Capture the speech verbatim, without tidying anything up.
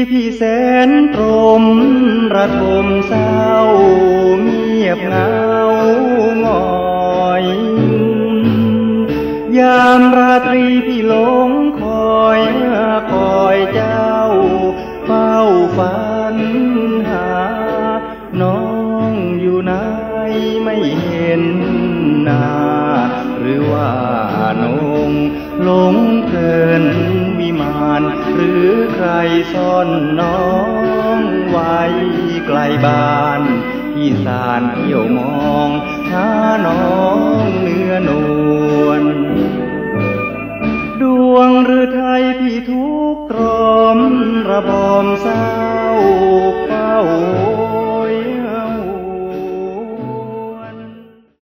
พี่แสนตรมระทมเศร้าเงียบเหงาหงอยยามราตรีพี่หลงคอยคอยเจ้าเฝ้าฝันหาน้องอยู่ไหนไม่เห็นหน้าหรือว่านงหลงเพลินวิมานหรือใครซ่อนน้องไว้ไกลบ้านพี่สานเที่ยวมองหาน้องเนื้อนวลดวงฤทัยพี่ทุกตรอมระบอมสา